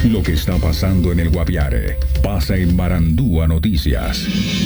Lo que está pasando en el Guaviare pasa en Marandúa Noticias.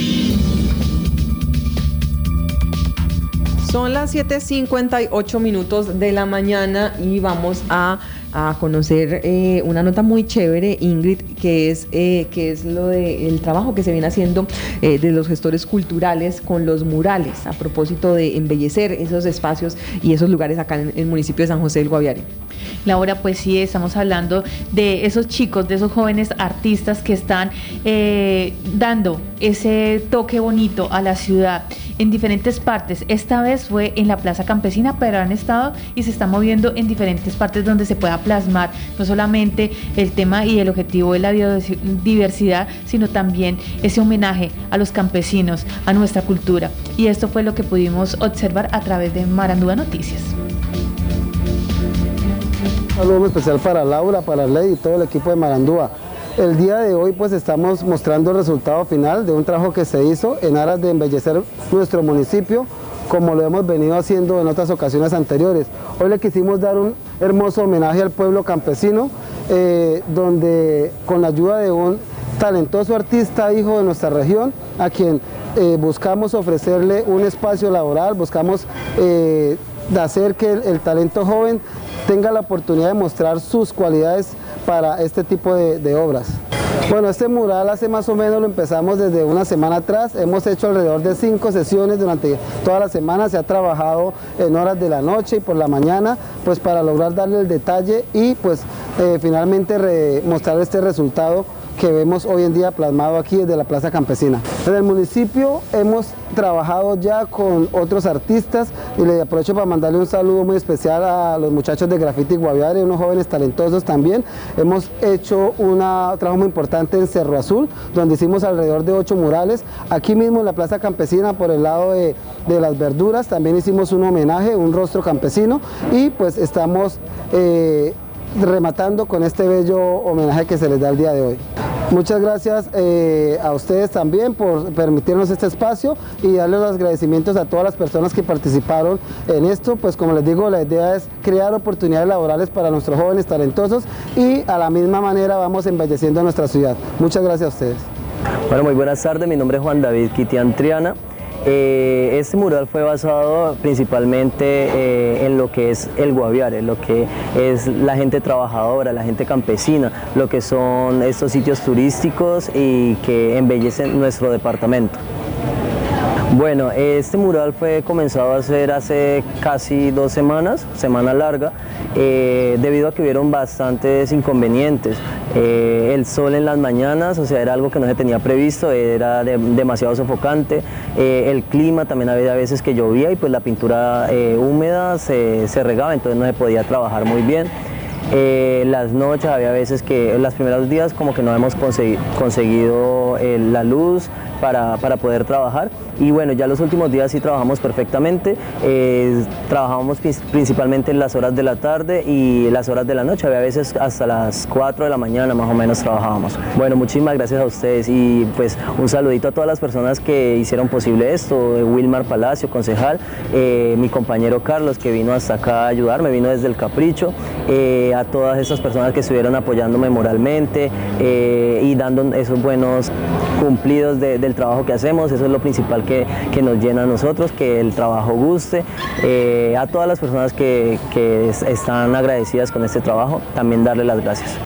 Son las 7:58 de la mañana y vamos a conocer una nota muy chévere, Ingrid, que es lo del trabajo que se viene haciendo de los gestores culturales con los murales, a propósito de embellecer esos espacios y esos lugares acá en el municipio de San José del Guaviare. Laura, pues sí, estamos hablando de esos chicos, de esos jóvenes artistas que están dando ese toque bonito a la ciudad en diferentes partes. Esta vez fue en la Plaza Campesina, pero han estado y se están moviendo en diferentes partes donde se pueda plasmar no solamente el tema y el objetivo de la biodiversidad, sino también ese homenaje a los campesinos, a nuestra cultura. Y esto fue lo que pudimos observar a través de Marandúa Noticias. Un saludo muy especial para Laura, para Ley y todo el equipo de Marandúa. El día de hoy pues estamos mostrando el resultado final de un trabajo que se hizo en aras de embellecer nuestro municipio, como lo hemos venido haciendo en otras ocasiones anteriores. Hoy le quisimos dar un hermoso homenaje al pueblo campesino, donde con la ayuda de un talentoso artista, hijo de nuestra región, a quien buscamos ofrecerle un espacio laboral, buscamos hacer que el talento joven tenga la oportunidad de mostrar sus cualidades para este tipo de obras. Bueno, este mural hace más o menos lo empezamos desde una semana atrás, hemos hecho alrededor de 5 sesiones durante toda la semana, se ha trabajado en horas de la noche y por la mañana, pues para lograr darle el detalle y pues finalmente mostrar este resultado que vemos hoy en día plasmado aquí desde la Plaza Campesina. En el municipio hemos trabajado ya con otros artistas y le aprovecho para mandarle un saludo muy especial a los muchachos de Graffiti Guaviare, unos jóvenes talentosos también. Hemos hecho un trabajo muy importante en Cerro Azul, donde hicimos alrededor de 8 murales. Aquí mismo en la Plaza Campesina, por el lado de las verduras, también hicimos un homenaje, un rostro campesino, y pues estamos rematando con este bello homenaje que se les da el día de hoy. Muchas gracias a ustedes también por permitirnos este espacio y darle los agradecimientos a todas las personas que participaron en esto. Pues como les digo, la idea es crear oportunidades laborales para nuestros jóvenes talentosos y a la misma manera vamos embelleciendo nuestra ciudad. Muchas gracias a ustedes. Bueno, muy buenas tardes, mi nombre es Juan David Kitian Triana. Este mural fue basado principalmente en lo que es el Guaviare, lo que es la gente trabajadora, la gente campesina, lo que son estos sitios turísticos y que embellecen nuestro departamento. Bueno, este mural fue comenzado a hacer hace casi 2 semanas, semana larga, debido a que hubieron bastantes inconvenientes. El sol en las mañanas, o sea, era algo que no se tenía previsto, era demasiado sofocante. El clima también había veces que llovía y pues la pintura húmeda se regaba, entonces no se podía trabajar muy bien. Las noches había veces que en los primeros días como que no hemos conseguido la luz para poder trabajar, y bueno, ya los últimos días sí trabajamos perfectamente. Trabajábamos principalmente en las horas de la tarde y las horas de la noche, había veces hasta las 4 de la mañana más o menos trabajábamos. Bueno, muchísimas gracias a ustedes y pues un saludito a todas las personas que hicieron posible esto, Wilmar Palacio, concejal, mi compañero Carlos, que vino hasta acá a ayudarme, vino desde el Capricho, a todas esas personas que estuvieron apoyándome moralmente y dando esos buenos cumplidos del trabajo que hacemos. Eso es lo principal que nos llena a nosotros, que el trabajo guste. A todas las personas que están agradecidas con este trabajo, también darle las gracias.